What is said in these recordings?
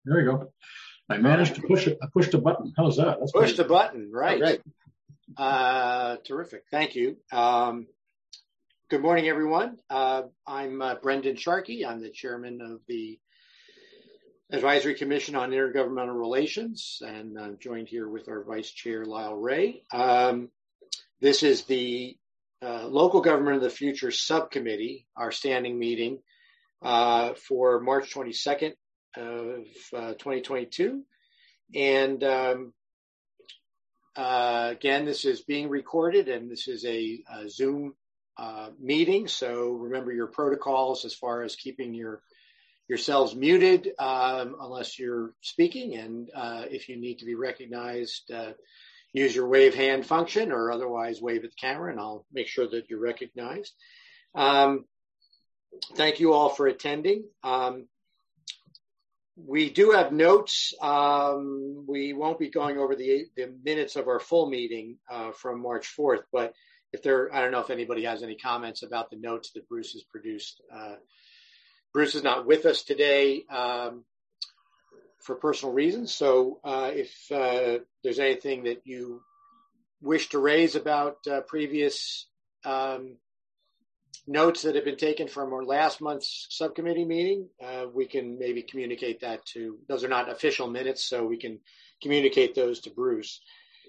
There you go. I managed to push it. I pushed a button. How's that? That's pushed a button, right? Right. Terrific. Thank you. Good morning, everyone. I'm Brendan Sharkey. I'm the chairman of the Advisory Commission on Intergovernmental Relations, and I'm joined here with our vice chair, Lyle Ray. This is the Local Government of the Future Subcommittee, our standing meeting for March 22nd of 2022. And again, this is being recorded, and this is a Zoom meeting. So remember your protocols as far as keeping yourselves muted unless you're speaking. And if you need to be recognized, use your wave hand function or otherwise wave at the camera, and I'll make sure that you're recognized. Thank you all for attending. We do have notes. We won't be going over the minutes of our full meeting from March 4th, but I don't know if anybody has any comments about the notes that Bruce has produced. Bruce is not with us today for personal reasons. So if there's anything that you wish to raise about previous notes that have been taken from our last month's subcommittee meeting, we can maybe communicate that to, those are not official minutes, so we can communicate those to Bruce.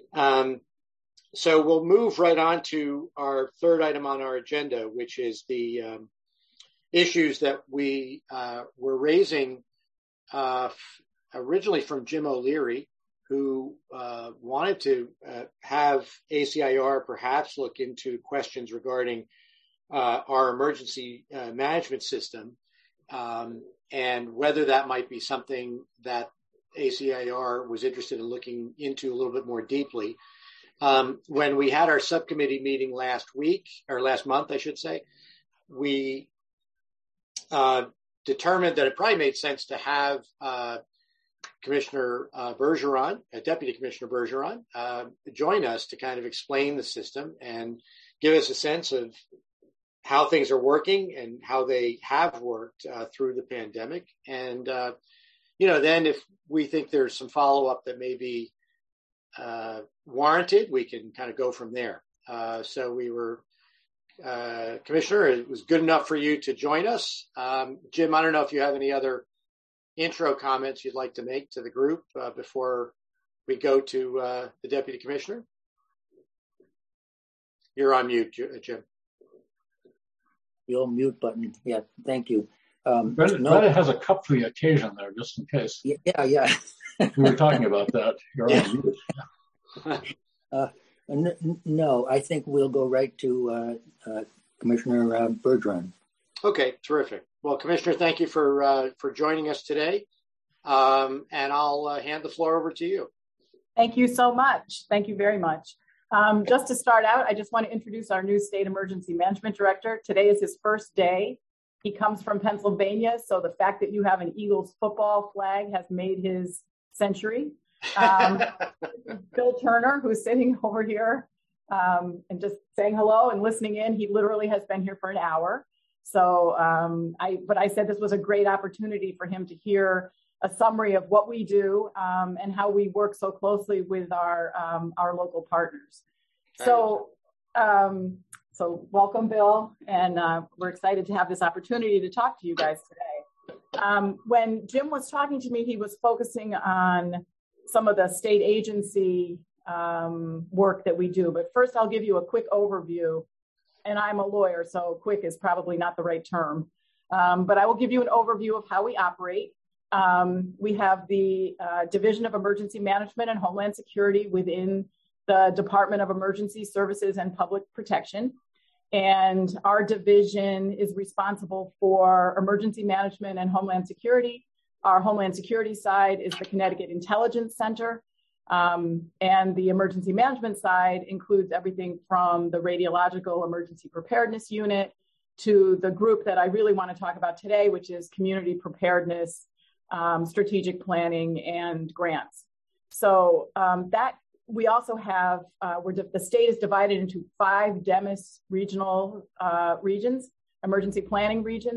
So we'll move right on to our third item on our agenda, which is the issues that we were raising originally from Jim O'Leary, who wanted to have ACIR perhaps look into questions regarding our emergency management system and whether that might be something that ACIR was interested in looking into a little bit more deeply. When we had our subcommittee meeting last month, I should say, we determined that it probably made sense to have Commissioner Bergeron, Deputy Commissioner Bergeron, join us to kind of explain the system and give us a sense of how things are working and how they have worked through the pandemic. And, then if we think there's some follow-up that may be warranted, we can kind of go from there. So we were, Commissioner, it was good enough for you to join us. Jim, I don't know if you have any other intro comments you'd like to make to the group before we go to the Deputy Commissioner. You're on mute, Jim. The old mute button. Yeah, thank you. Brenda has a cup for the occasion there, just in case. Yeah. We were talking about that. You're on mute. No, I think we'll go right to Commissioner Bergeron. Okay, terrific. Well, Commissioner, thank you for joining us today. And I'll hand the floor over to you. Thank you so much. Thank you very much. Just to start out, I just want to introduce our new State Emergency Management Director. Today is his first day. He comes from Pennsylvania, so the fact that you have an Eagles football flag has made his century. Bill Turner, who's sitting over here and just saying hello and listening in. He literally has been here for an hour. So I said this was a great opportunity for him to hear a summary of what we do and how we work so closely with our local partners. So welcome, Bill, and we're excited to have this opportunity to talk to you guys today. When Jim was talking to me, he was focusing on some of the state agency work that we do. But first, I'll give you a quick overview. And I'm a lawyer, so quick is probably not the right term. But I will give you an overview of how we operate. We have the Division of Emergency Management and Homeland Security within the Department of Emergency Services and Public Protection. And our division is responsible for emergency management and Homeland Security. Our Homeland Security side is the Connecticut Intelligence Center. And the emergency management side includes everything from the Radiological Emergency Preparedness Unit to the group that I really want to talk about today, which is Community Preparedness, Strategic Planning, and Grants. So that we also have, the state is divided into 5 DEMIS regional regions, emergency planning regions.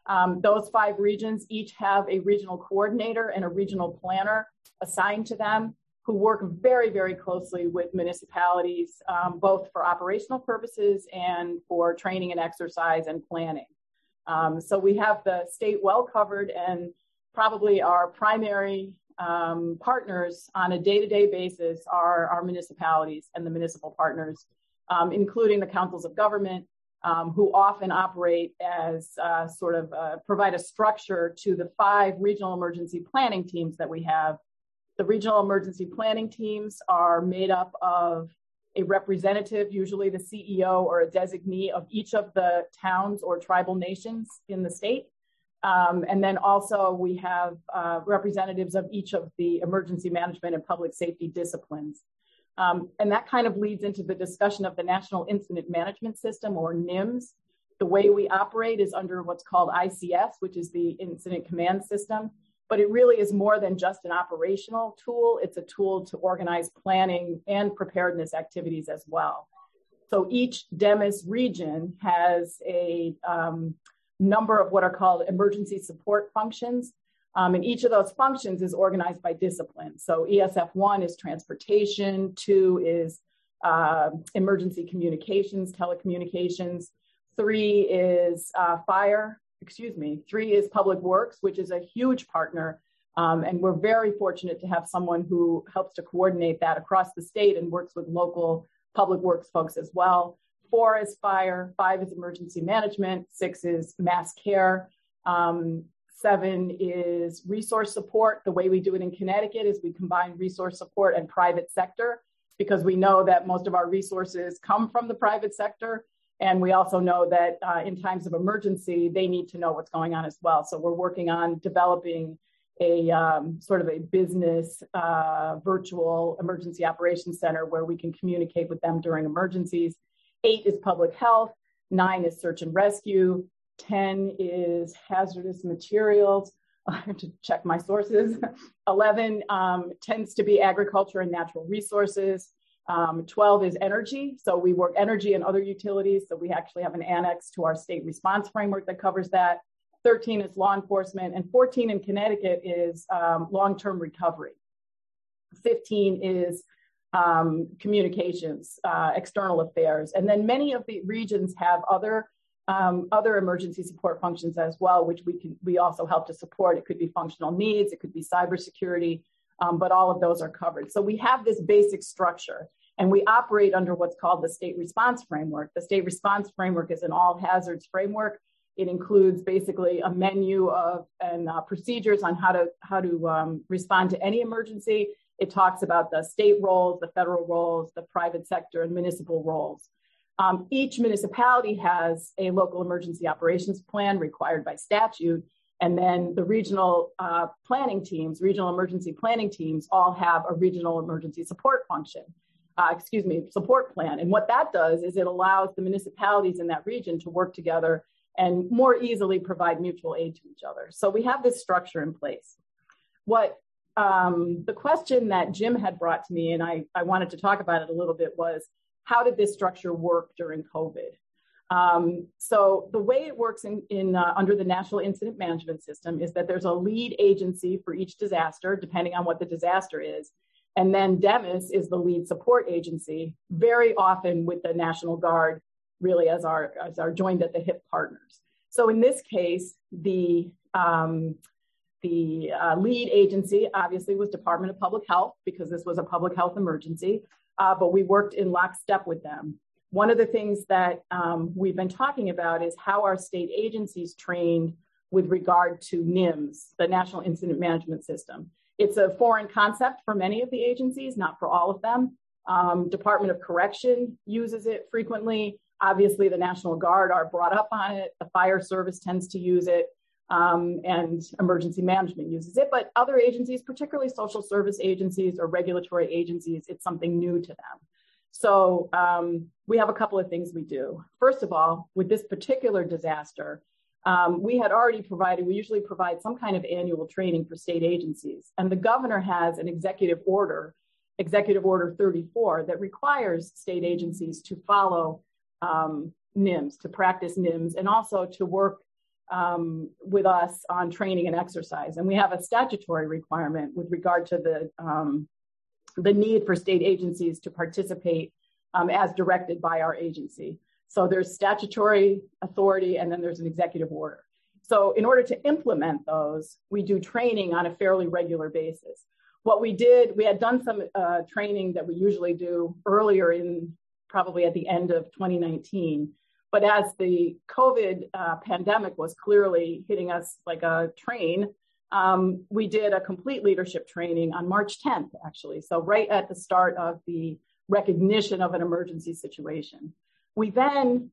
Those 5 regions each have a regional coordinator and a regional planner assigned to them who work very, very closely with municipalities, both for operational purposes and for training and exercise and planning. So we have the state well covered, and probably our primary partners on a day-to-day basis are our municipalities and the municipal partners, including the councils of government, who often operate as provide a structure to the 5 regional emergency planning teams that we have. The regional emergency planning teams are made up of a representative, usually the CEO or a designee of each of the towns or tribal nations in the state. And then also we have representatives of each of the emergency management and public safety disciplines. And that kind of leads into the discussion of the National Incident Management System, or NIMS. The way we operate is under what's called ICS, which is the Incident Command System. But it really is more than just an operational tool. It's a tool to organize planning and preparedness activities as well. So each DEMIS region has a number of what are called emergency support functions. And each of those functions is organized by discipline. So ESF1 is transportation, 2 is emergency communications, telecommunications, 3 is 3 is public works, which is a huge partner. And we're very fortunate to have someone who helps to coordinate that across the state and works with local public works folks as well. 4 is fire, 5 is emergency management, 6 is mass care, 7 is resource support. The way we do it in Connecticut is we combine resource support and private sector, because we know that most of our resources come from the private sector. And we also know that in times of emergency, they need to know what's going on as well. So we're working on developing a sort of a business virtual emergency operations center where we can communicate with them during emergencies. 8 is public health, 9 is search and rescue, 10 is hazardous materials. I have to check my sources. 11 tends to be agriculture and natural resources. 12 is energy. So we work energy and other utilities. So we actually have an annex to our state response framework that covers that. 13 is law enforcement, and 14 in Connecticut is long-term recovery. 15 is communications, external affairs. And then many of the regions have other emergency support functions as well, which we also help to support. It could be functional needs, it could be cybersecurity, but all of those are covered. So we have this basic structure, and we operate under what's called the state response framework. The state response framework is an all hazards framework. It includes basically a menu of procedures on how to respond to any emergency. It talks about the state roles, the federal roles, the private sector, and municipal roles. Each municipality has a local emergency operations plan required by statute. And then the regional regional emergency planning teams all have a regional emergency support function, support plan. And what that does is it allows the municipalities in that region to work together and more easily provide mutual aid to each other. So we have this structure in place. What the question that Jim had brought to me, and I wanted to talk about it a little bit, was how did this structure work during COVID? So the way it works under the National Incident Management System is that there's a lead agency for each disaster, depending on what the disaster is. And then DEMIS is the lead support agency, very often with the National Guard really as our joined at the hip partners. So in this case, the lead agency obviously was Department of Public Health, because this was a public health emergency, but we worked in lockstep with them. One of the things that we've been talking about is how our state agencies trained with regard to NIMS, the National Incident Management System. It's a foreign concept for many of the agencies, not for all of them. Department of Correction uses it frequently. Obviously, the National Guard are brought up on it. The fire service tends to use it, and emergency management uses it. But other agencies, particularly social service agencies or regulatory agencies, it's something new to them. So we have a couple of things we do. First of all, with this particular disaster, we usually provide some kind of annual training for state agencies. And the governor has an executive order 34, that requires state agencies to follow NIMS, to practice NIMS, and also to work with us on training and exercise. And we have a statutory requirement with regard to the need for state agencies to participate as directed by our agency. So there's statutory authority, and then there's an executive order. So in order to implement those, we do training on a fairly regular basis. What we did, we had done some training that we usually do earlier in probably at the end of 2019. But as the COVID pandemic was clearly hitting us like a train, we did a complete leadership training on March 10th, actually. So right at the start of the recognition of an emergency situation. We then,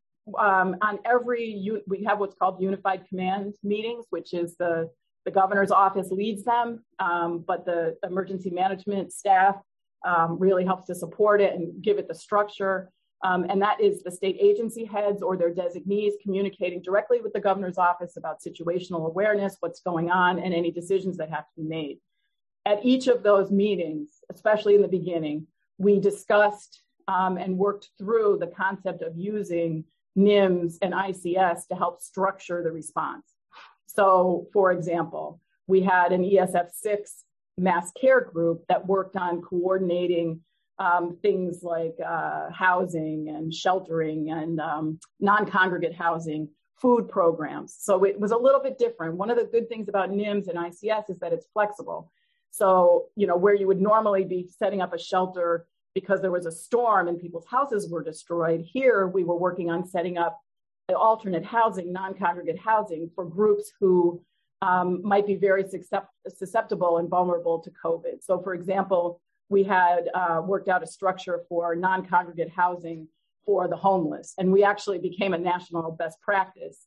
we have what's called unified command meetings, which is the governor's office leads them, but the emergency management staff really helps to support it and give it the structure. And that is the state agency heads or their designees communicating directly with the governor's office about situational awareness, what's going on, and any decisions that have to be made. At each of those meetings, especially in the beginning, we discussed and worked through the concept of using NIMS and ICS to help structure the response. So, for example, we had an ESF6 mass care group that worked on coordinating things like housing and sheltering and non-congregate housing, food programs. So it was a little bit different. One of the good things about NIMS and ICS is that it's flexible. So, where you would normally be setting up a shelter because there was a storm and people's houses were destroyed, here we were working on setting up alternate housing, non-congregate housing for groups who might be very susceptible and vulnerable to COVID. So, for example, we had worked out a structure for non-congregate housing for the homeless. And we actually became a national best practice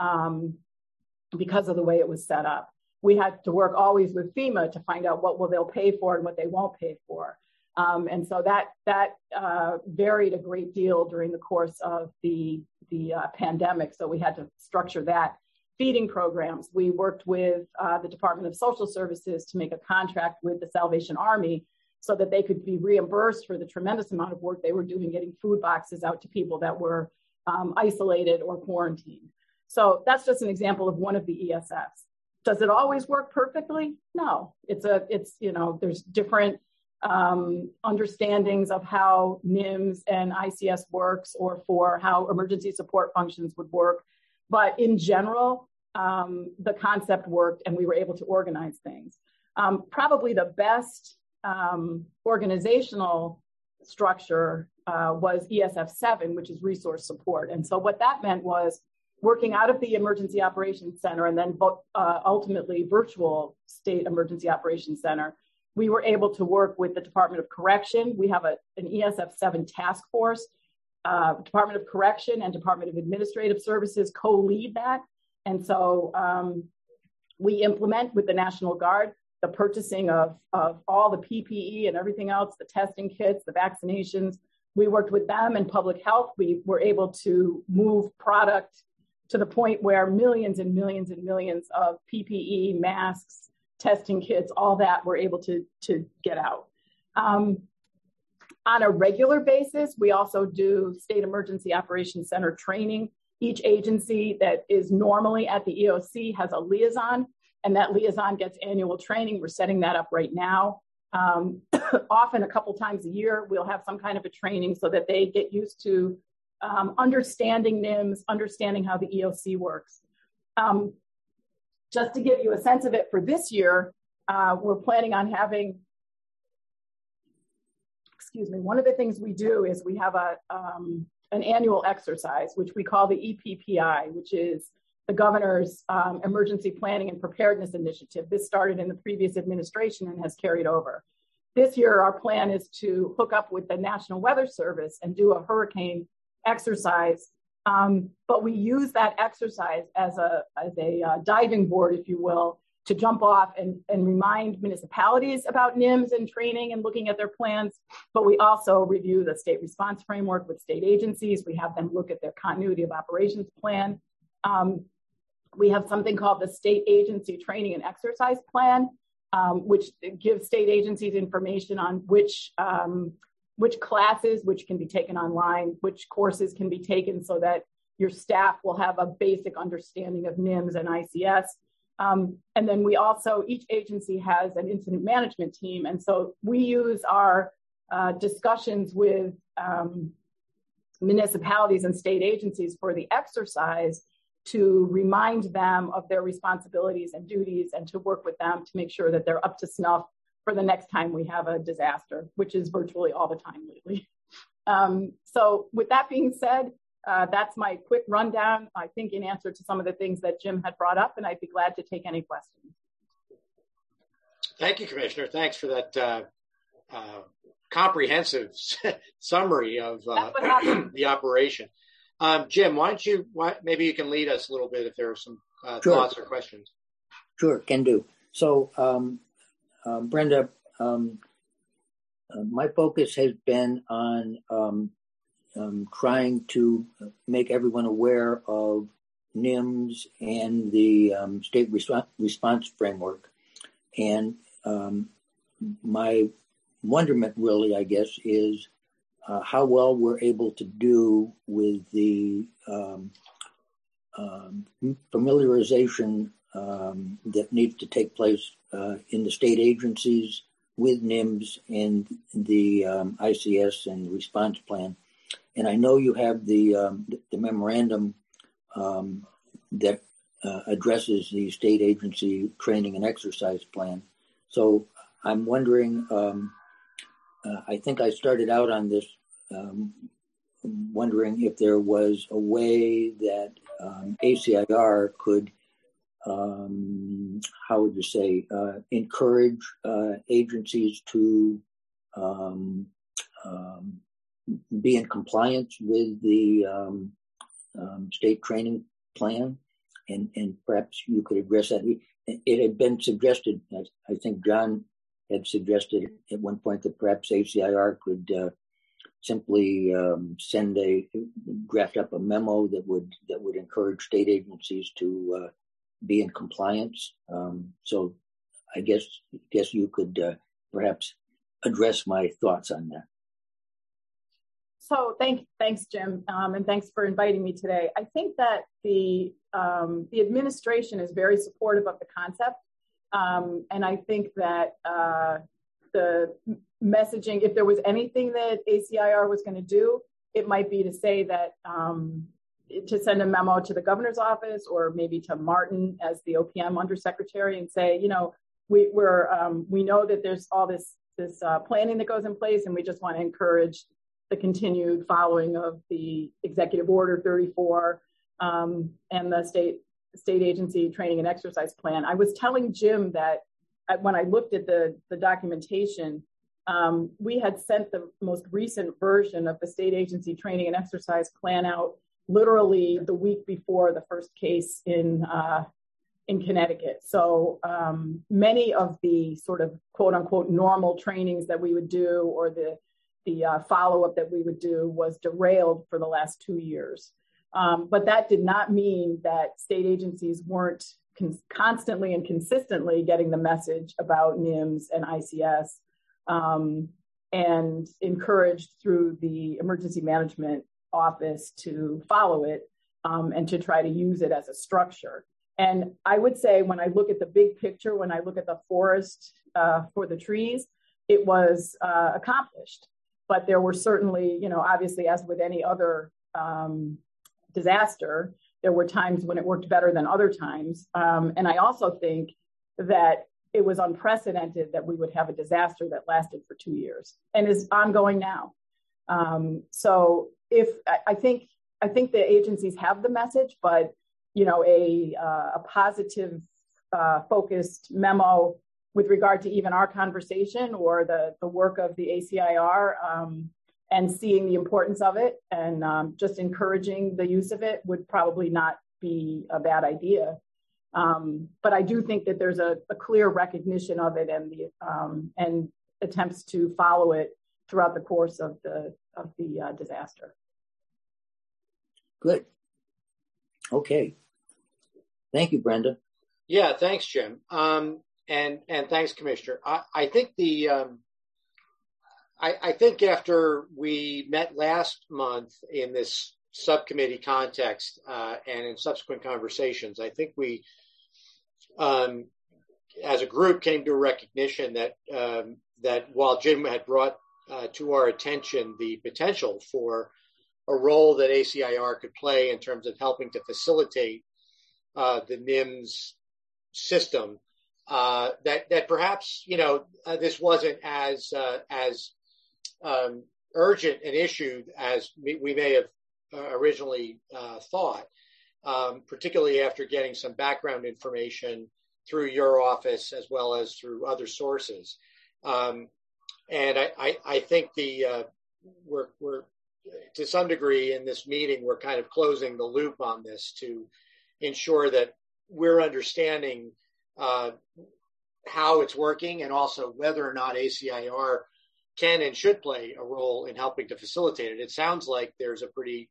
because of the way it was set up. We had to work always with FEMA to find out what they'll pay for and what they won't pay for. And so that varied a great deal during the course of the pandemic. So we had to structure that. Feeding programs. We worked with the Department of Social Services to make a contract with the Salvation Army so that they could be reimbursed for the tremendous amount of work they were doing getting food boxes out to people that were isolated or quarantined. So that's just an example of one of the ESFs. Does it always work perfectly? No. There's different understandings of how NIMS and ICS works or for how emergency support functions would work. But in general, the concept worked and we were able to organize things. Probably the best organizational structure was ESF7, which is resource support. And so what that meant was working out of the Emergency Operations Center and then ultimately virtual state Emergency Operations Center, we were able to work with the Department of Correction. We have an ESF7 task force. Department of Correction and Department of Administrative Services co-lead that. And so we implement with the National Guard the purchasing of all the PPE and everything else, the testing kits, the vaccinations. We worked with them in public health. We were able to move product to the point where millions and millions and millions of PPE, masks, testing kits, all that we're able to get out. On a regular basis, we also do State Emergency Operations Center training. Each agency that is normally at the EOC has a liaison, and that liaison gets annual training. We're setting that up right now. Often a couple times a year, we'll have some kind of a training so that they get used to understanding NIMS, understanding how the EOC works. Just to give you a sense of it for this year, we're planning on having, one of the things we do is we have an annual exercise, which we call the EPPI, which is the governor's Emergency Planning and Preparedness Initiative. This started in the previous administration and has carried over. This year, our plan is to hook up with the National Weather Service and do a hurricane exercise. But we use that exercise as a diving board, if you will, to jump off and remind municipalities about NIMS and training and looking at their plans. But we also review the state response framework with state agencies. We have them look at their continuity of operations plan. We have something called the State Agency Training and Exercise Plan, which gives state agencies information on which classes, which can be taken online, which courses can be taken so that your staff will have a basic understanding of NIMS and ICS. And then we also, each agency has an incident management team. And so we use our discussions with municipalities and state agencies for the exercise to remind them of their responsibilities and duties and to work with them to make sure that they're up to snuff for the next time we have a disaster, which is virtually all the time lately. So with that being said, that's my quick rundown, I think, in answer to some of the things that Jim had brought up, and I'd be glad to take any questions. Thank you, Commissioner. Thanks for that comprehensive summary of the operation. Jim, maybe you can lead us a little bit if there are some thoughts or questions. Sure, can do. So, Brenda, my focus has been on trying to make everyone aware of NIMS and the state response framework. And my wonderment really, I guess, is how well we're able to do with the familiarization that needs to take place in the state agencies with NIMS and the ICS and response plan. And I know you have the memorandum that addresses the state agency training and exercise plan. So I'm wondering, I think I started out on this wondering if there was a way that ACIR could, how would you say, encourage agencies to be in compliance with the state training plan, and perhaps you could address that. It had been suggested, I think John had suggested at one point, that perhaps ACIR could simply draft up a memo that would encourage state agencies to be in compliance. So I guess you could perhaps address my thoughts on that. So thanks, Jim, and thanks for inviting me today. I think that the administration is very supportive of the concept, and I think that the messaging, if there was anything that ACIR was going to do, it might be to say that to send a memo to the governor's office or maybe to Martin as the OPM undersecretary and say, you know, we know that there's all this planning that goes in place, and we just want to encourage the continued following of the Executive Order 34 and the state agency training and exercise plan. I was telling Jim that when I looked at the documentation, we had sent the most recent version of the state agency training and exercise plan out literally the week before the first case in Connecticut. So many of the sort of quote unquote normal trainings that we would do, or the follow-up that we would do, was derailed for the last 2 years. But that did not mean that state agencies weren't constantly and consistently getting the message about NIMS and ICS, and encouraged through the emergency management office to follow it and to try to use it as a structure. And I would say, when I look at the big picture, when I look at the forest for the trees, it was accomplished. But there were certainly, you know, obviously, as with any other disaster, there were times when it worked better than other times. And I also think that it was unprecedented that we would have a disaster that lasted for 2 years and is ongoing now. So I think the agencies have the message, but, you know, a positive focused memo with regard to even our conversation or the work of the ACIR and seeing the importance of it and just encouraging the use of it would probably not be a bad idea. But I do think that there's a clear recognition of it and attempts to follow it throughout the course of the disaster. Good. Okay. Thank you, Brenda. Yeah, thanks, Jim. And thanks, Commissioner. I think I think after we met last month in this subcommittee context and in subsequent conversations, I think we, as a group, came to a recognition that that while Jim had brought to our attention the potential for a role that ACIR could play in terms of helping to facilitate the NIMS system, that perhaps this wasn't as urgent an issue as we may have originally thought, particularly after getting some background information through your office as well as through other sources. And I think we're to some degree in this meeting, we're kind of closing the loop on this to ensure that we're understanding how it's working and also whether or not ACIR can and should play a role in helping to facilitate it. It sounds like there's a pretty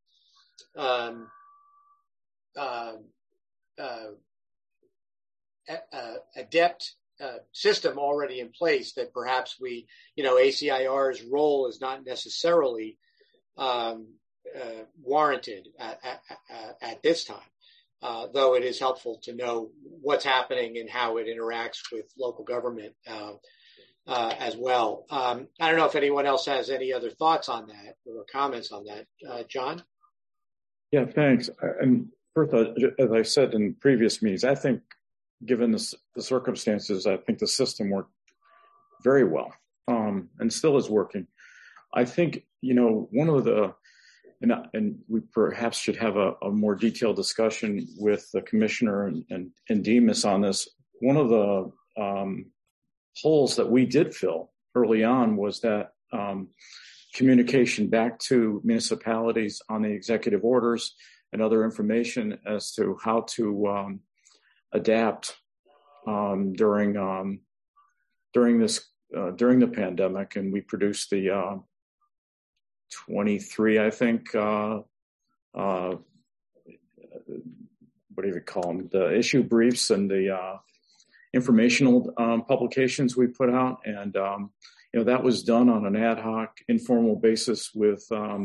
adept system already in place that perhaps ACIR's role is not necessarily warranted at this time, though it is helpful to know what's happening and how it interacts with local government as well. I don't know if anyone else has any other thoughts on that or comments on that. John? Yeah, thanks. And first, as I said in previous meetings, I think given the circumstances, I think the system worked very well and still is working. I think, one of the, and we perhaps should have a more detailed discussion with the commissioner and Demas on this. One of the holes that we did fill early on was that communication back to municipalities on the executive orders and other information as to how to adapt during the pandemic. And we produced the 23, I think, what do you call them? The issue briefs and the informational publications we put out. And, that was done on an ad hoc, informal basis with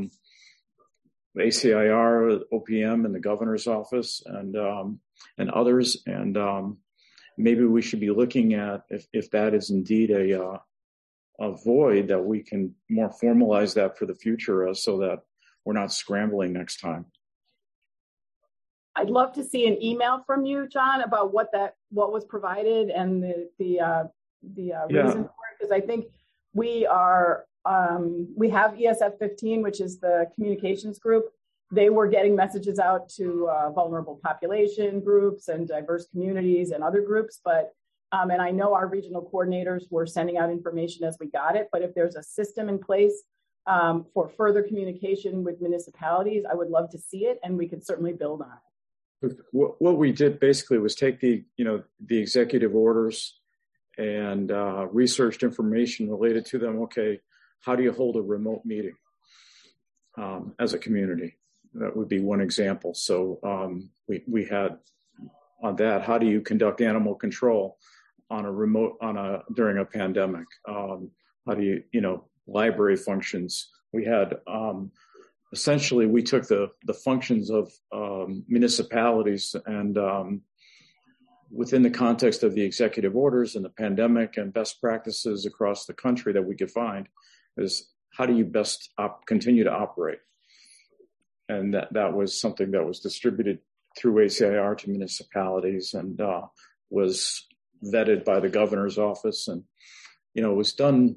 ACIR, OPM, and the governor's office and others. And maybe we should be looking at if that is indeed a void, that we can more formalize that for the future so that we're not scrambling next time. I'd love to see an email from you, John, about what was provided and the reason for it, because I think we have ESF 15, which is the communications group. They were getting messages out to vulnerable population groups and diverse communities and other groups, but and I know our regional coordinators were sending out information as we got it, but if there's a system in place for further communication with municipalities, I would love to see it, and we could certainly build on it. What we did basically was take the executive orders and researched information related to them. Okay, how do you hold a remote meeting as a community? That would be one example. So we had on that, how do you conduct animal control on a remote during a pandemic? How do you library functions? We had essentially we took the functions of municipalities and within the context of the executive orders and the pandemic and best practices across the country that we could find is how do you best continue to operate? And that was something that was distributed through ACIR to municipalities and was vetted by the governor's office. And, it was done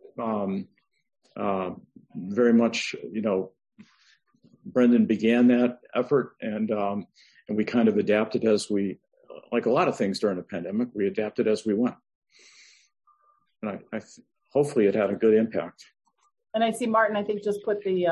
very much, Brendan began that effort and we kind of adapted as we, like a lot of things during the pandemic, we adapted as we went. And hopefully it had a good impact. And I see Martin, I think, just put the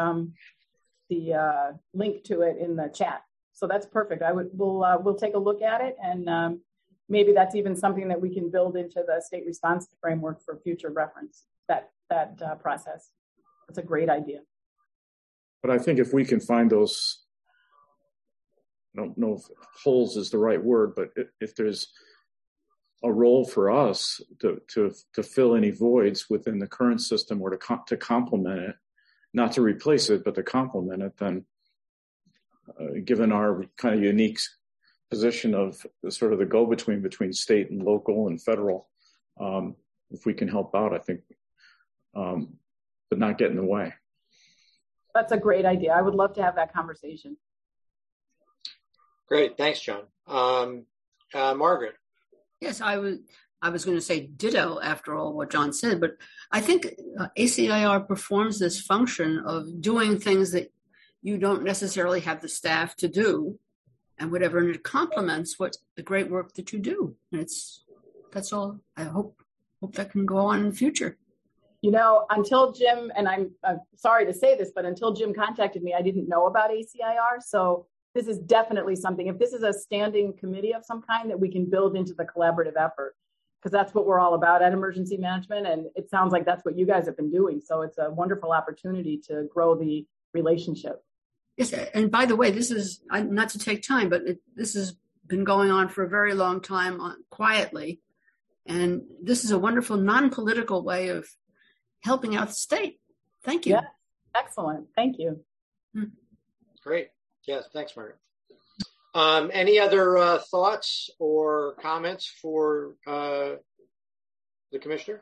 link to it in the chat. So that's perfect. We'll take a look at it, and maybe that's even something that we can build into the state response framework for future reference. That process. That's a great idea. But I think if we can find those, I don't know if holes is the right word, but if there's a role for us to fill any voids within the current system or to complement it, not to replace it, but to complement it, then given our kind of unique position of sort of the go-between between state and local and federal, if we can help out, I think, but not get in the way. That's a great idea. I would love to have that conversation. Great. Thanks, John. Margaret. Yes, I was going to say ditto after all what John said, but I think ACIR performs this function of doing things that you don't necessarily have the staff to do, and whatever, and it complements what the great work that you do. And that's all. I hope that can go on in the future. You know, until Jim, and I'm sorry to say this, but until Jim contacted me, I didn't know about ACIR. So this is definitely something, if this is a standing committee of some kind, that we can build into the collaborative effort, because that's what we're all about at Emergency Management. And it sounds like that's what you guys have been doing. So it's a wonderful opportunity to grow the relationship. Yes, and by the way, this is not to take time, but this has been going on for a very long time quietly. And this is a wonderful non-political way of helping out the state. Thank you. Yeah, excellent. Thank you. Great. Yes, thanks, Margaret. Any other thoughts or comments for the commissioner?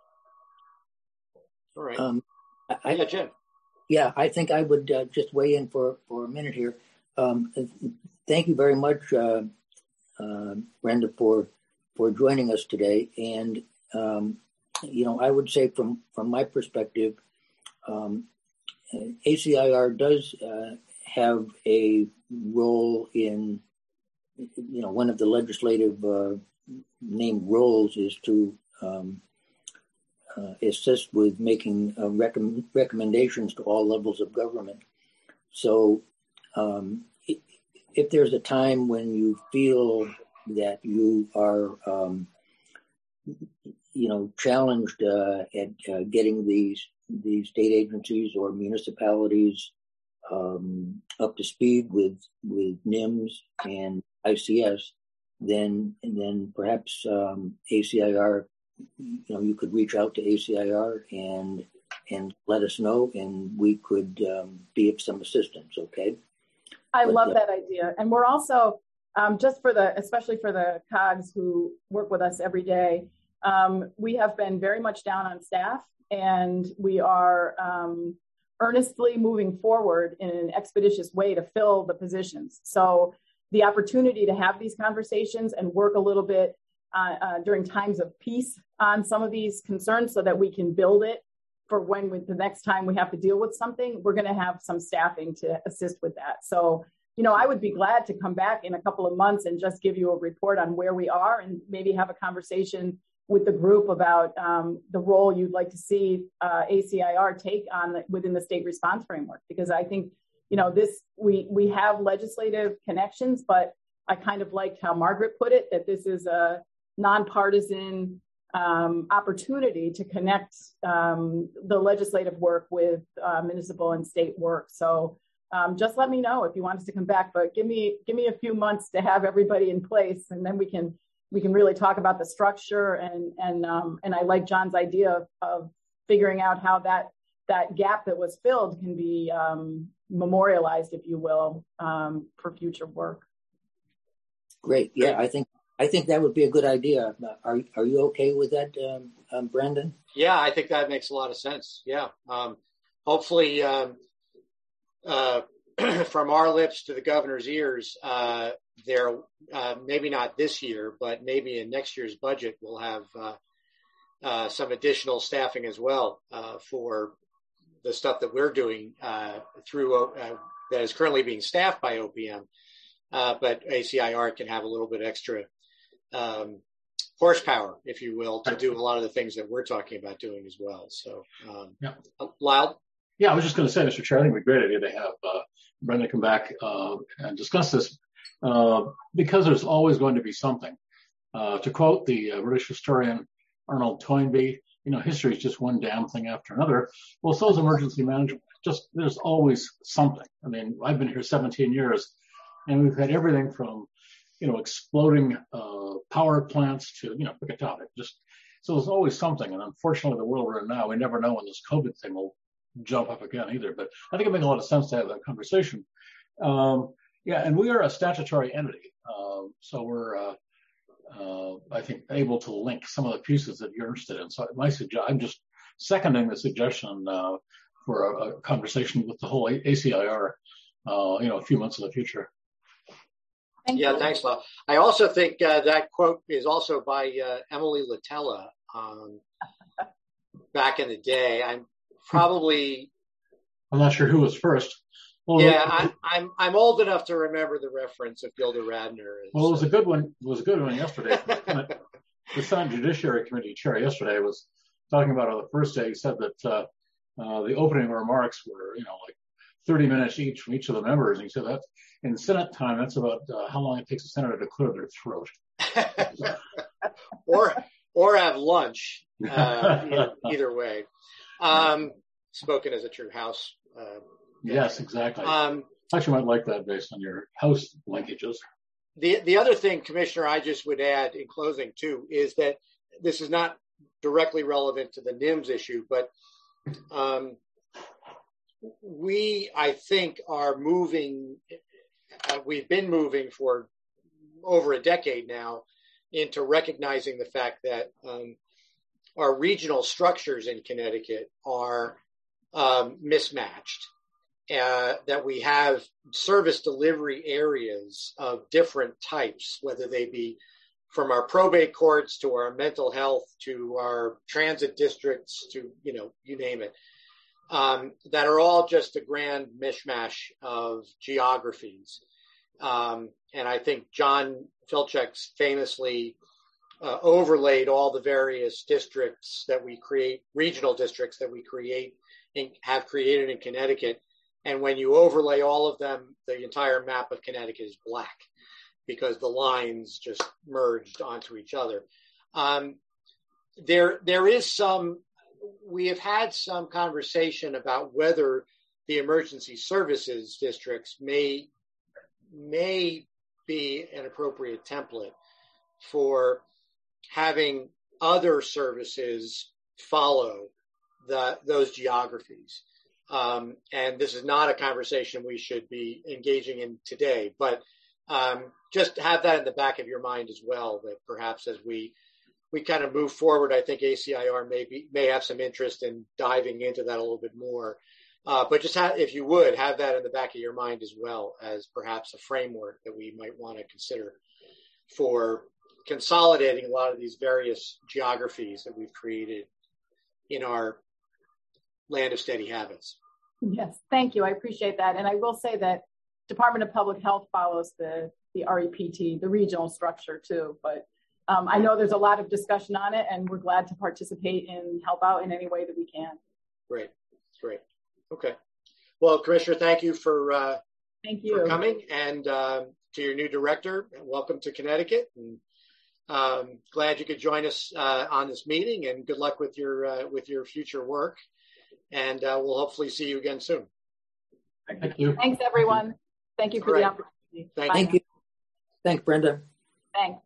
All right. Yeah, Jim. Yeah, I think I would just weigh in for a minute here. Thank you very much, Brenda, for joining us today. And I would say from my perspective, ACIR does have a role in, one of the legislative named roles is to assist with making recommendations to all levels of government. So if there's a time when you feel that you are, challenged at getting these state agencies or municipalities up to speed with NIMS and ICS, then perhaps ACIR, you could reach out to ACIR and let us know, and we could be of some assistance. Okay. I love that idea, and we're also especially for the COGS who work with us every day. We have been very much down on staff, and we are earnestly moving forward in an expeditious way to fill the positions. So the opportunity to have these conversations and work a little bit during times of peace on some of these concerns so that we can build it for the next time we have to deal with something, we're going to have some staffing to assist with that. So, I would be glad to come back in a couple of months and just give you a report on where we are and maybe have a conversation with the group about the role you'd like to see ACIR take on within the state response framework. Because I think, we have legislative connections, but I kind of liked how Margaret put it, that this is a nonpartisan opportunity to connect the legislative work with municipal and state work. So just let me know if you want us to come back, but give me a few months to have everybody in place, and then we can really talk about the structure and I like John's idea of figuring out how that gap that was filled can be memorialized, if you will, for future work. Great. Yeah, I think that would be a good idea. Are you okay with that, Brandon? Yeah, I think that makes a lot of sense. Yeah. Hopefully, from our lips to the governor's ears, there, maybe not this year, but maybe in next year's budget, we'll have some additional staffing as well for the stuff that we're doing through that is currently being staffed by OPM. But ACIR can have a little bit extra horsepower, if you will, to do a lot of the things that we're talking about doing as well. So, Lyle? Yeah, I was just going to say, Mr. Chair, I think it would be a great idea to have Brenda come back and discuss this because there's always going to be something. To quote the British historian Arnold Toynbee, history is just one damn thing after another. Well, so is emergency management. There's always something. I mean, I've been here 17 years, and we've had everything from, exploding power plants to, pick a topic. So there's always something. And unfortunately, the world we're in now, we never know when this COVID thing will jump up again either. But I think it makes a lot of sense to have that conversation. Yeah, and we are a statutory entity, so we're, I think, able to link some of the pieces that you're interested in. So I'm just seconding the suggestion for a conversation with the whole ACIR, a few months in the future. Yeah, thanks, Lyle. I also think that quote is also by Emily Latella back in the day. I'm not sure who was first. Well, yeah, I'm old enough to remember the reference of Gilda Radner. Well, it was a good one. It was a good one yesterday. The Senate Judiciary Committee chair yesterday was talking about on the first day. He said that the opening remarks were, like 30 minutes each from each of the members. And he said that in Senate time, that's about how long it takes a senator to clear their throat. or have lunch. Either way. Spoken as a true House. Yes, exactly. I actually might like that based on your House linkages. The other thing, Commissioner, I just would add in closing too, is that this is not directly relevant to the NIMS issue, but we, I think, are moving, we've been moving for over a decade now into recognizing the fact that our regional structures in Connecticut are mismatched. That we have service delivery areas of different types, whether they be from our probate courts to our mental health to our transit districts to, you name it, that are all just a grand mishmash of geographies. And I think John Filczek famously overlaid all the various districts that we create, regional districts that we create and have created in Connecticut. And when you overlay all of them, the entire map of Connecticut is black because the lines just merged onto each other. We have had some conversation about whether the emergency services districts may be an appropriate template for having other services follow those geographies. And this is not a conversation we should be engaging in today, but just have that in the back of your mind as well, that perhaps as we kind of move forward, I think ACIR may have some interest in diving into that a little bit more. But just if you would, have that in the back of your mind as well as perhaps a framework that we might want to consider for consolidating a lot of these various geographies that we've created in our land of steady habits. Yes, thank you. I appreciate that. And I will say that Department of Public Health follows the REPT, the regional structure too. But I know there's a lot of discussion on it, and we're glad to participate and help out in any way that we can. Great. Okay. Well, Commissioner, thank you for coming, and to your new director, welcome to Connecticut. And glad you could join us on this meeting, and good luck with your future work. And we'll hopefully see you again soon. Thank you. Thanks, everyone. Thank you for the opportunity. Thank you. Thanks, Brenda. Thanks.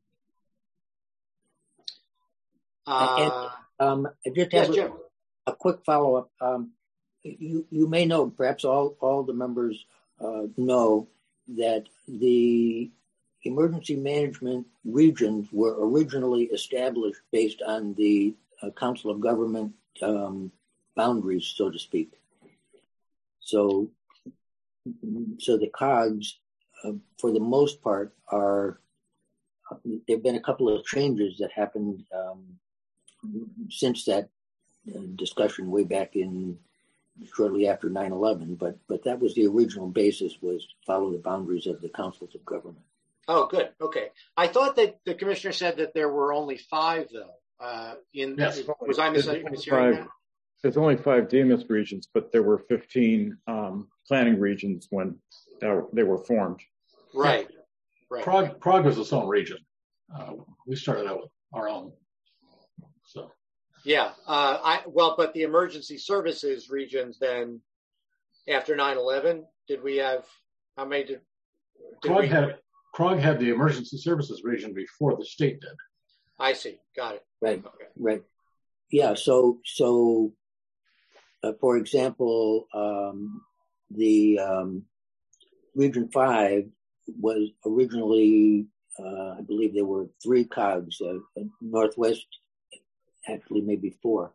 I just have a quick follow-up. You may know, perhaps all the members know, that the emergency management regions were originally established based on the Council of Government boundaries, so to speak. So the COGs, for the most part, there have been a couple of changes that happened since that discussion way back in shortly after 9/11, but that was the original basis, was to follow the boundaries of the councils of government. Oh, good. Okay. I thought that the commissioner said that there were only 5, though. Yes. Was I mishearing that? There's only 5 DMIS regions, but there were 15 planning regions when they were formed. Right. Prague was its own region. We started out with our own. So. Yeah. But the emergency services regions then, after 9/11, did we have, how many did Prague had the emergency services region before the state did. I see. Got it. Right. Okay. Right. Yeah. So for example, the Region 5 was originally, I believe there were 3 COGs, Northwest, actually maybe 4.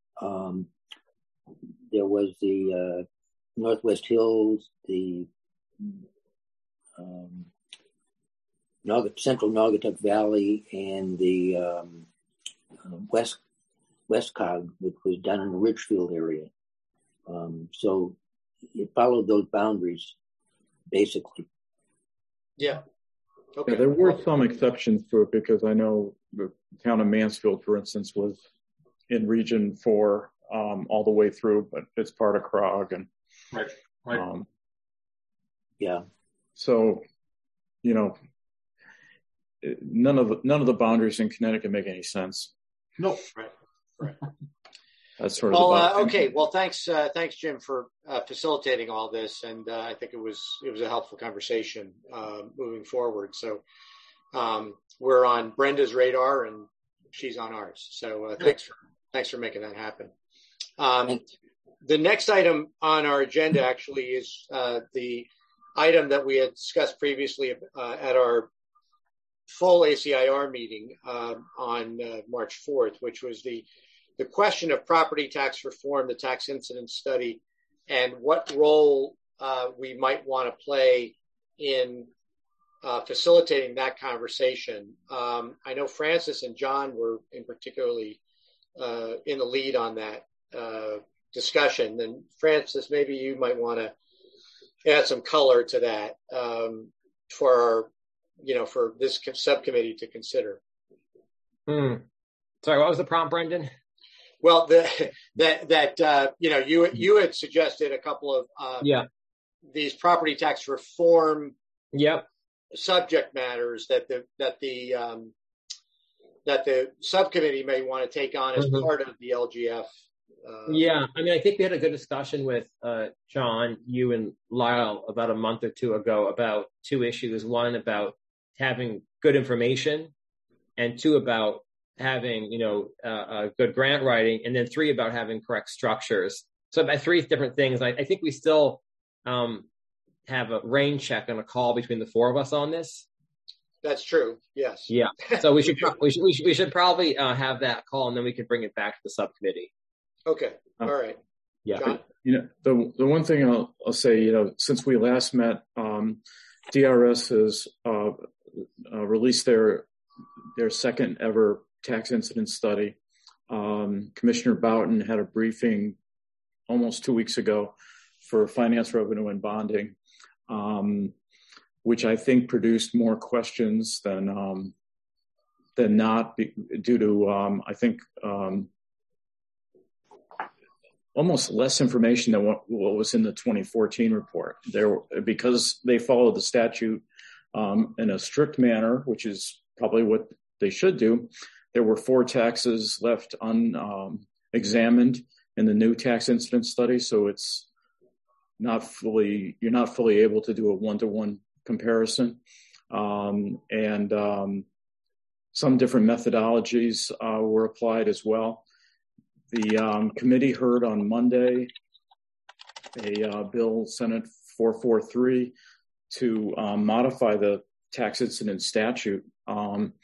There was the Northwest Hills, the Central Naugatuck Valley, and the West COG, which was down in the Ridgefield area. So it followed those boundaries, basically. Yeah. Okay. Yeah, there were some exceptions to it because I know the town of Mansfield, for instance, was in Region 4 all the way through, but it's part of CROG. And right. Yeah. So, none of the boundaries in Connecticut make any sense. No. Right. That's sort of okay. Well, thanks, Jim, for facilitating all this, and I think it was a helpful conversation moving forward. So we're on Brenda's radar, and she's on ours. So thanks for making that happen. The next item on our agenda actually is the item that we had discussed previously at our full ACIR meeting on March 4th, which was the question of property tax reform, the tax incident study, and what role we might want to play in facilitating that conversation. I know Francis and John were in particularly in the lead on that discussion. And Francis, maybe you might want to add some color to that for this subcommittee to consider. Sorry, what was the prompt, Brendan? Well, you had suggested a couple of these property tax reform subject matters that the subcommittee may want to take on as part of the LGF. I think we had a good discussion with John, you and Lyle about a month or two ago about 2 issues. 1, about having good information, and 2, about having, good grant writing, and then 3, about having correct structures. So about 3 different things. I think we still have a rain check on a call between the 4 of us on this. That's true. Yes. Yeah. So we should probably have that call, and then we can bring it back to the subcommittee. Okay. All right. Yeah. John? The one thing I'll say, since we last met, DRS has released their second ever tax incident study. Commissioner Boughton had a briefing almost 2 weeks ago for finance, revenue, and bonding, which I think produced more questions than not, due to I think almost less information than what was in the 2014 report. Because they followed the statute in a strict manner, which is probably what they should do. There were 4 taxes left unexamined in the new tax incident study, so it's you're not fully able to do a 1-to-1 comparison, and some different methodologies were applied as well. The committee heard on Monday a bill, Senate 443, to modify the tax incident statute. And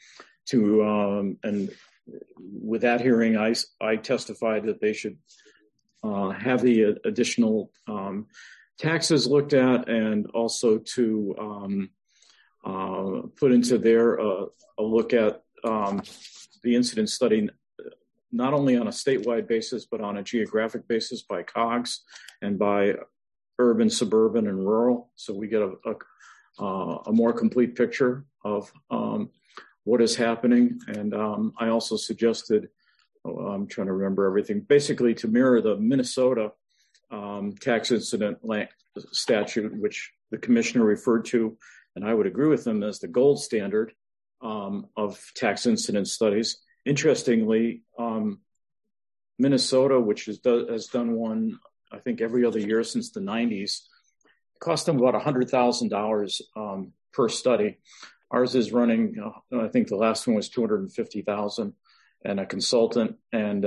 with that hearing, I testified that they should have the additional taxes looked at, and also to put into there a look at the incident study, not only on a statewide basis, but on a geographic basis by COGS and by urban, suburban, and rural. So we get a more complete picture of what is happening. And I also suggested, I'm trying to remember everything, basically to mirror the Minnesota tax incident statute, which the commissioner referred to, and I would agree with them, as the gold standard of tax incident studies. Interestingly, Minnesota, which has done one, I think, every other year since the 90s, cost them about $100,000 per study. Ours is running, I think the last one was $250,000, and a consultant, and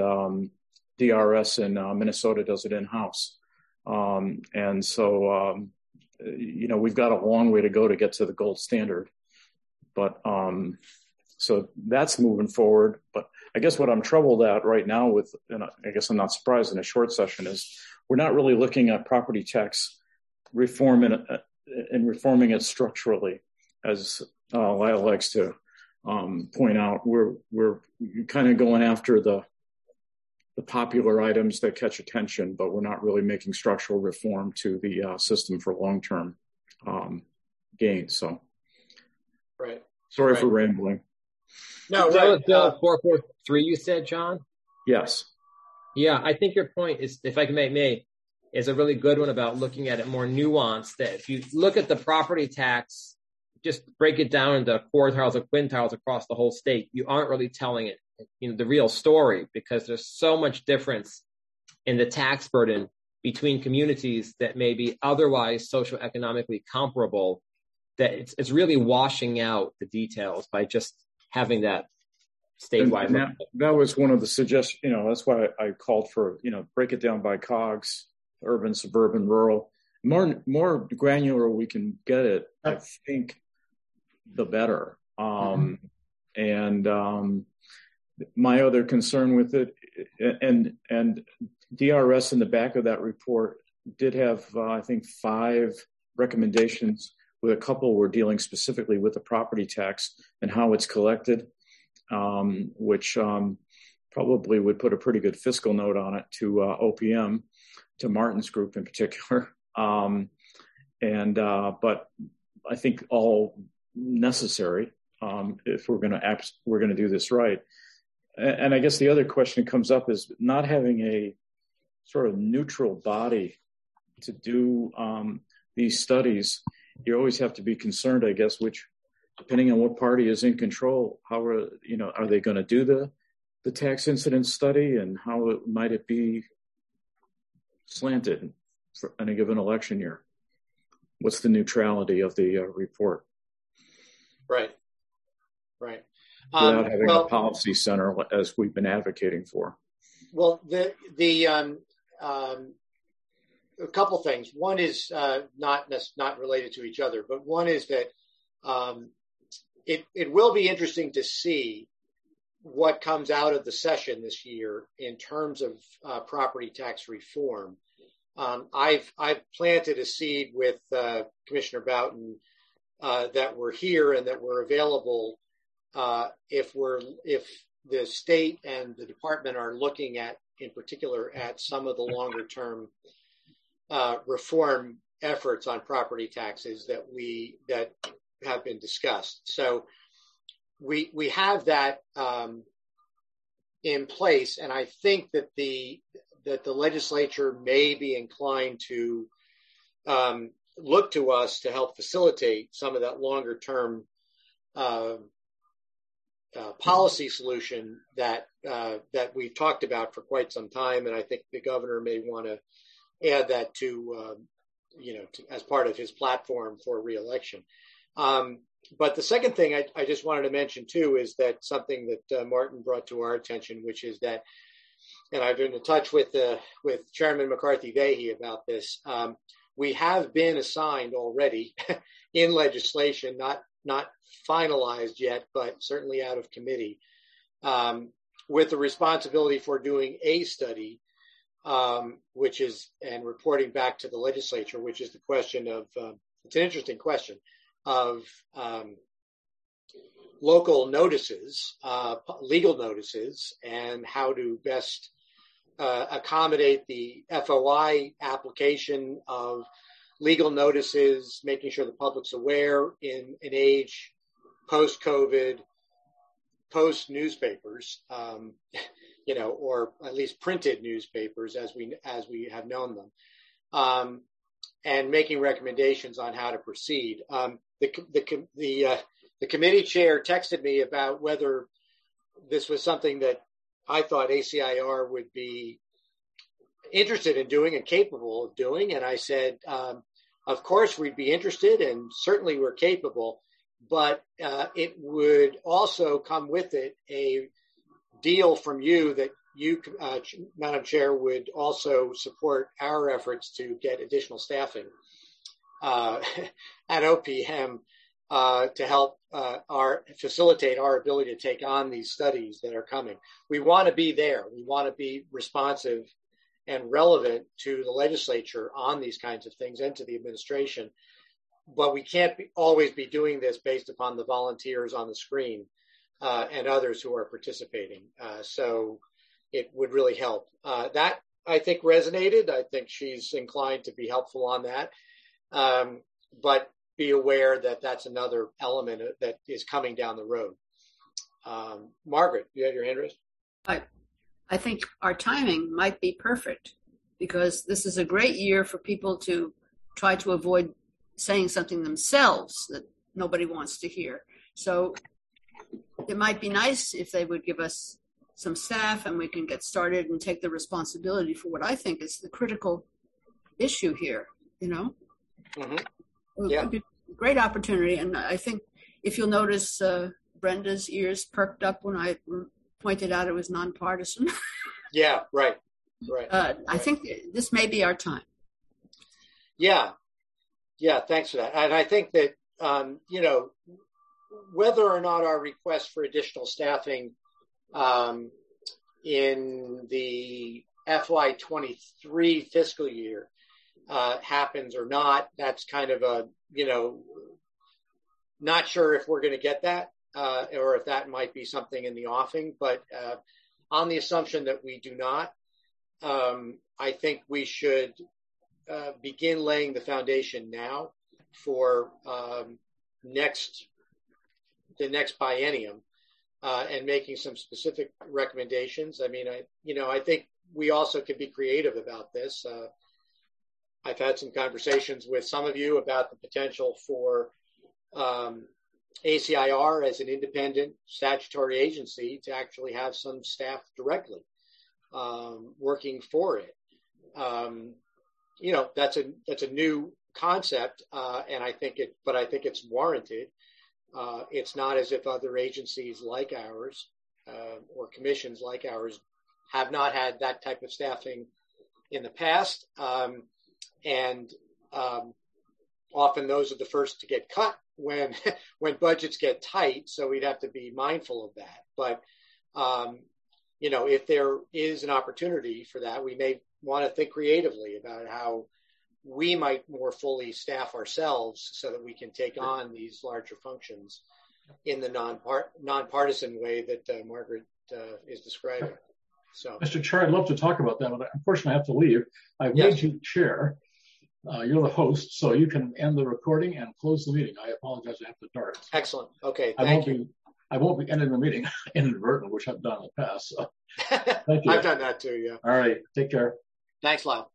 DRS in Minnesota does it in-house. And so we've got a long way to go to get to the gold standard. But so that's moving forward. But I guess what I'm troubled at right now with, and I guess I'm not surprised in a short session, is we're not really looking at property tax reform and reforming it structurally, as Lyle likes to point out. We're kind of going after the popular items that catch attention, but we're not really making structural reform to the system for long-term gain. So, right. Sorry for rambling. No, right. Bill 443, you said, John? Yes. Yeah, I think your point is, if I can make me, is a really good one about looking at it more nuanced. That if you look at the property tax, just break it down into quartiles or quintiles across the whole state, you aren't really telling it, the real story, because there's so much difference in the tax burden between communities that may be otherwise socioeconomically comparable, that it's really washing out the details by just having that statewide. And that was one of the suggestions, that's why I called for, break it down by COGS, urban, suburban, rural. More granular we can get it, I think, the better. And my other concern with it, and DRS in the back of that report did have, I think, 5 recommendations, with a couple were dealing specifically with the property tax and how it's collected, which probably would put a pretty good fiscal note on it to OPM, to Martin's group in particular. But I think all necessary if we're going to do this right. And I guess the other question that comes up is not having a sort of neutral body to do these studies. You always have to be concerned, I guess, which, depending on what party is in control, how are they going to do the tax incidence study, and how might it be slanted in a given election year? What's the neutrality of the report? Right. Without having a policy center, as we've been advocating for. Well, a couple things. One is not related to each other, but one is that it will be interesting to see what comes out of the session this year in terms of property tax reform. I've planted a seed with Commissioner Boughton that we're here and that we're available if the state and the department are looking at, in particular, at some of the longer term reform efforts on property taxes that have been discussed. So we have that in place, and I think that the legislature may be inclined to look to us to help facilitate some of that longer term policy solution that we've talked about for quite some time, and I think the governor may want to add that to as part of his platform for re-election. But the second thing I just wanted to mention too is that something that Martin brought to our attention, which is that, and I've been in touch with Chairman McCarthy-Vahey about this. We have been assigned already in legislation, not finalized yet, but certainly out of committee, with the responsibility for doing a study, which is, and reporting back to the legislature, which is the question of, it's an interesting question, of local notices, legal notices, and how to best accommodate the FOI application of legal notices, making sure the public's aware in an age post-COVID, post-newspapers, or at least printed newspapers as we have known them, and making recommendations on how to proceed. The committee chair texted me about whether this was something that I thought ACIR would be interested in doing and capable of doing. And I said, of course, we'd be interested, and certainly we're capable, but it would also come with it a deal from you that you, Madam Chair, would also support our efforts to get additional staffing at OPM to help facilitate our ability to take on these studies that are coming. We want to be there. We want to be responsive and relevant to the legislature on these kinds of things and to the administration. But we can't always be doing this based upon the volunteers on the screen and others who are participating. So it would really help. That, I think, resonated. I think she's inclined to be helpful on that. But be aware that that's another element that is coming down the road. Margaret, you had your hand raised? I think our timing might be perfect because this is a great year for people to try to avoid saying something themselves that nobody wants to hear. So it might be nice if they would give us some staff and we can get started and take the responsibility for what I think is the critical issue here, you know? Mm-hmm. Yeah. It would be a great opportunity. And I think if you'll notice, Brenda's ears perked up when I pointed out it was nonpartisan. Yeah, right. I think this may be our time. Yeah, thanks for that. And I think that, whether or not our request for additional staffing in the FY23 fiscal year happens or not, that's kind of a, not sure if we're going to get that or if that might be something in the offing. But on the assumption that we do not, I think we should begin laying the foundation now for the next biennium and making some specific recommendations. I mean, I think we also can be creative about this. I've had some conversations with some of you about the potential for ACIR as an independent statutory agency to actually have some staff directly working for it. That's a new concept, and I think it's warranted. It's not as if other agencies like ours or commissions like ours have not had that type of staffing in the past, and often those are the first to get cut when budgets get tight. So we'd have to be mindful of that. But if there is an opportunity for that, we may want to think creatively about how we might more fully staff ourselves so that we can take on these larger functions in the nonpartisan way that Margaret is describing. So, Mr. Chair, I'd love to talk about that, but unfortunately I have to leave. I've made you chair. You're the host, so you can end the recording and close the meeting. I apologize, I have to dart. Excellent. Okay, thank you. I won't be ending the meeting inadvertently, which I've done in the past. So. Thank you. I've done that too, yeah. All right, take care. Thanks, Lyle.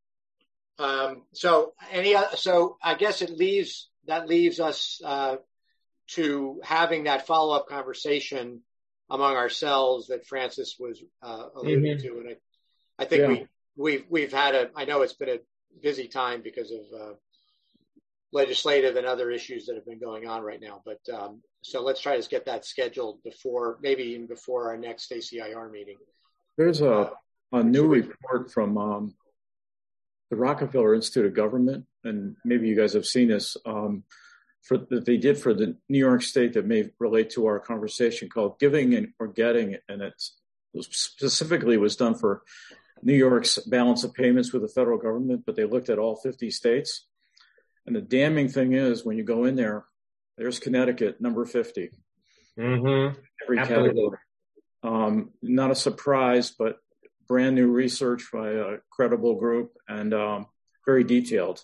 So I guess that leaves us to having that follow-up conversation among ourselves that Francis was alluding to, and I think we've had I know it's been a busy time because of legislative and other issues that have been going on right now, but so let's try to get that scheduled maybe even before our next ACIR meeting. There's a new report from the Rockefeller Institute of Government, and maybe you guys have seen this, that they did for the New York State that may relate to our conversation, called Giving or Getting, and it specifically was done for New York's balance of payments with the federal government, but they looked at all 50 states. And the damning thing is, when you go in there's Connecticut, number 50. Mm-hmm. Every category. Not a surprise, but brand new research by a credible group and very detailed.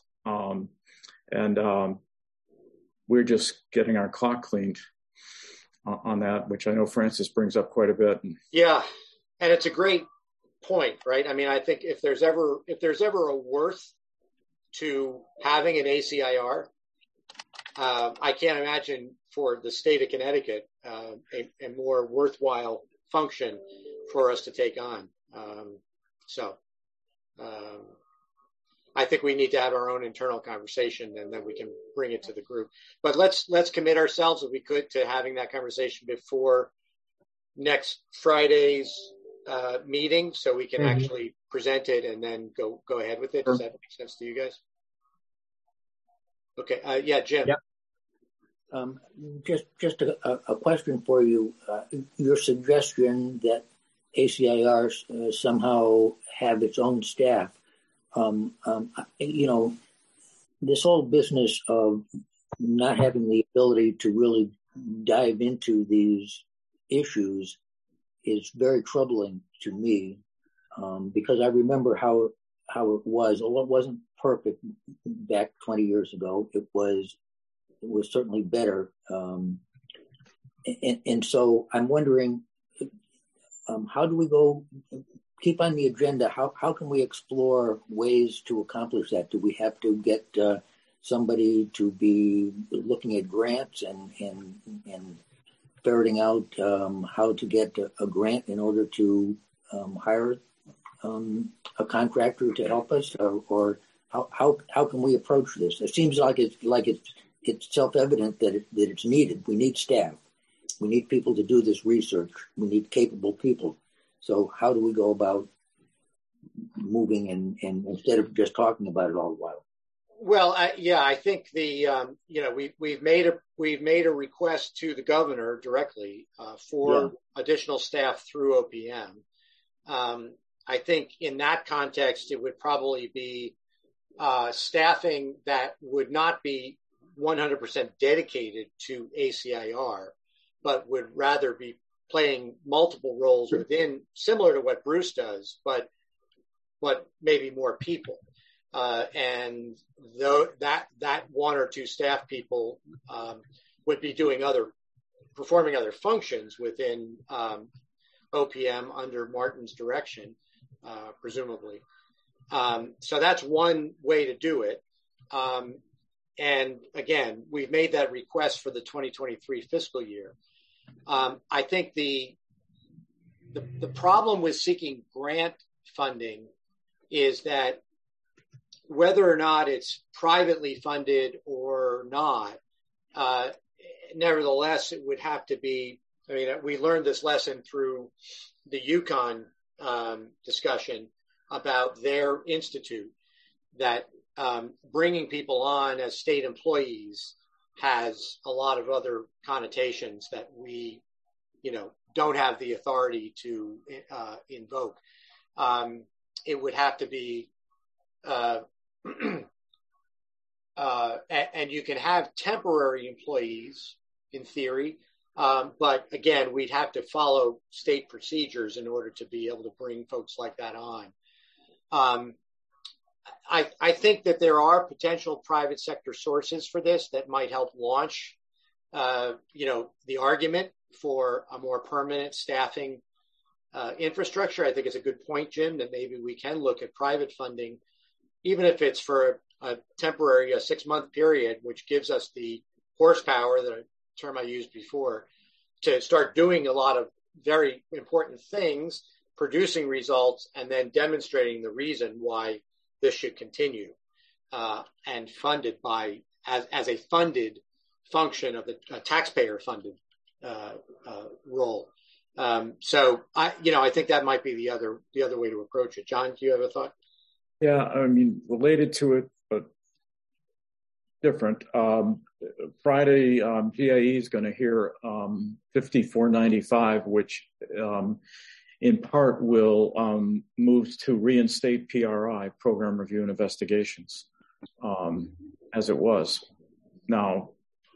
We're just getting our clock cleaned on that, which I know Francis brings up quite a bit. Yeah, and it's a great point, right? I mean, I think if there's ever a worth to having an ACIR, I can't imagine for the state of Connecticut a more worthwhile function for us to take on. I think we need to have our own internal conversation, and then we can bring it to the group. But let's commit ourselves, if we could, to having that conversation before next Friday's meeting, so we can actually present it and then go ahead with it. Does that make sense to you guys? Okay. Yeah, Jim. Yep. Just a question for you. Your suggestion that ACIR somehow have its own staff. This whole business of not having the ability to really dive into these issues is very troubling to me, because I remember how it was. Although it wasn't perfect back 20 years ago, it was certainly better. And so I'm wondering, how do we go keep on the agenda? How can we explore ways to accomplish that? Do we have to get somebody to be looking at grants and ferreting out how to get a grant in order to hire a contractor to help us, or how can we approach this? It seems like it's self-evident that it's needed. We need staff. We need people to do this research. We need capable people. So how do we go about moving and instead of just talking about it all the while? Well, I think we've made a request to the governor directly for additional staff through OPM. I think in that context, it would probably be staffing that would not be 100% dedicated to ACIR, but would rather be playing multiple roles within, similar to what Bruce does, but maybe more people. And though that one or two staff people would be performing other functions within OPM under Martin's direction, presumably. So that's one way to do it. And again, we've made that request for the 2023 fiscal year. I think the problem with seeking grant funding is that whether or not it's privately funded or not, nevertheless, it would have to be. I mean, we learned this lesson through the UConn discussion about their institute, that bringing people on as state employees has a lot of other connotations that we, don't have the authority to invoke. It would have to be, and you can have temporary employees in theory, but again, we'd have to follow state procedures in order to be able to bring folks like that on. I think that there are potential private sector sources for this that might help launch, the argument for a more permanent staffing infrastructure. I think it's a good point, Jim, that maybe we can look at private funding, even if it's for a temporary, a 6-month period, which gives us the horsepower, the term I used before, to start doing a lot of very important things, producing results, and then demonstrating the reason why this should continue, and funded by as a funded function of the taxpayer funded role. So I think that might be the other way to approach it. John, do you have a thought? Yeah, I mean, related to it, but different. Friday, GIE is going to hear 5495, which in part will move to reinstate PRI, Program Review and Investigations, as it was. Now,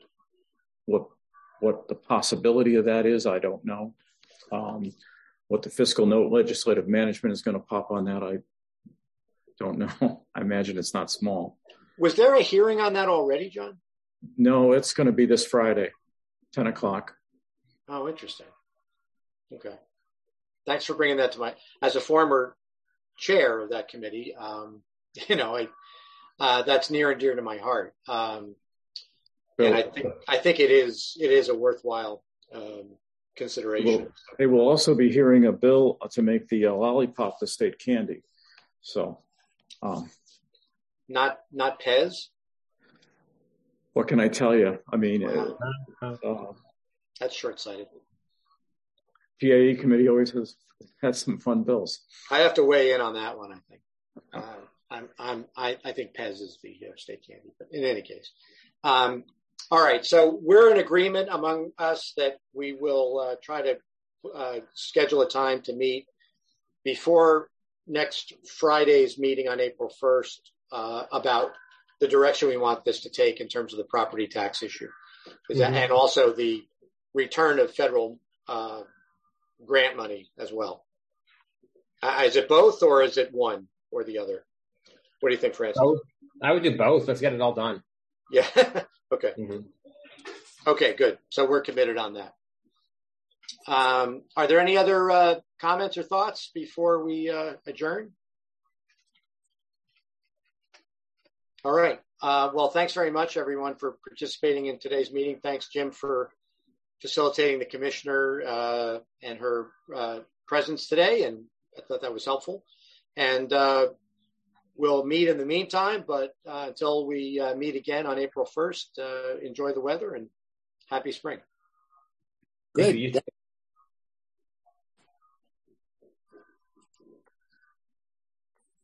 what the possibility of that is, I don't know. What the fiscal note legislative management is going to pop on that, I don't know. I imagine it's not small. Was there a hearing on that already, John? No, it's going to be this Friday, 10 o'clock. Oh, interesting. Okay. Thanks for bringing that to my, as a former chair of that committee, that's near and dear to my heart. And I think it is a worthwhile consideration. They will also be hearing a bill to make the lollipop the state candy. So, not Pez. What can I tell you? I mean, that's short-sighted. GIE committee always has some fun bills. I have to weigh in on that one, I think. I think Pez is the state candidate, but in any case. All right, so we're in agreement among us that we will try to schedule a time to meet before next Friday's meeting on April 1st about the direction we want this to take in terms of the property tax issue, and also the return of federal grant money as well. Is it both, or is it one or the other? What do you think, Francis? I would do both. Let's get it all done. Yeah. Okay. Okay, good. So we're committed on that. Are there any other comments or thoughts before we adjourn? All right. Well, thanks very much, everyone, for participating in today's meeting. Thanks, Jim, for facilitating the commissioner and her presence today, and I thought that was helpful. And we'll meet in the meantime, but until we meet again on April 1st, enjoy the weather and happy spring. Good.